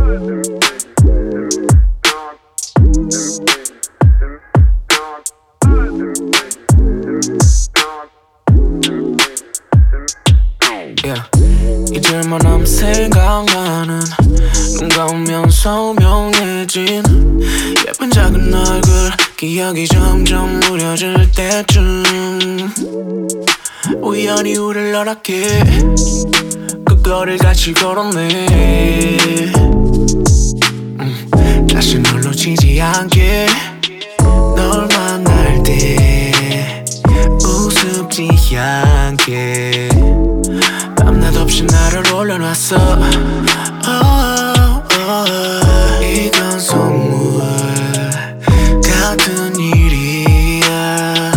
이들만 하면 생각나는 눈 감으면 선명해진 예쁜 작은 얼굴 기억이 점점 무뎌질 때쯤 우연히 우릴 알았기에 그 거리를 같이 걸었네. 다시 널 놓치지 않게 널 만날 때 우습지 않게 밤낮 없이 나를 올려놨어. 이건 선물 같은 일이야.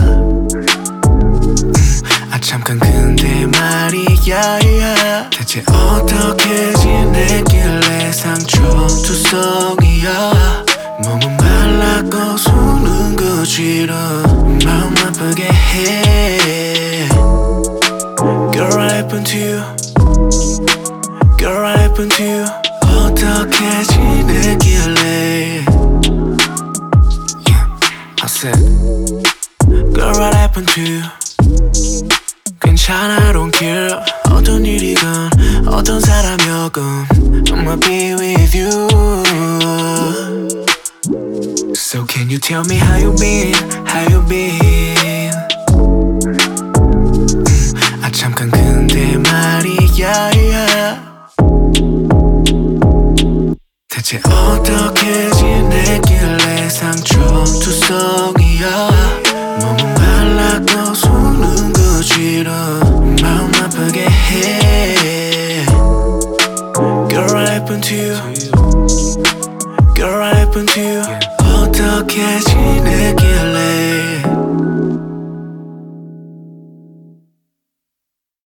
잠깐 근데 말이야 대체 어떻게 지냈길래 상처투성이야. 몸은 말랐고 손은 거칠어 마음 아프게 해. Girl, what happened to you? Girl, what happened to you? 어떻게 지내길래? I said, Girl, what happened to you? 괜찮아, I don't care. 어떤 일이건 어떤 사람이건 I'ma be with you. So can you tell me how you been? How you been? 잠깐 근데 말이야 대체 어떻게 지냈길래 상처투성이야. 몸은 말랐고 손은 거칠어 마음 아프게 해. Girl, what happened to you? Girl, what happened to you? 어떻게 지냈길래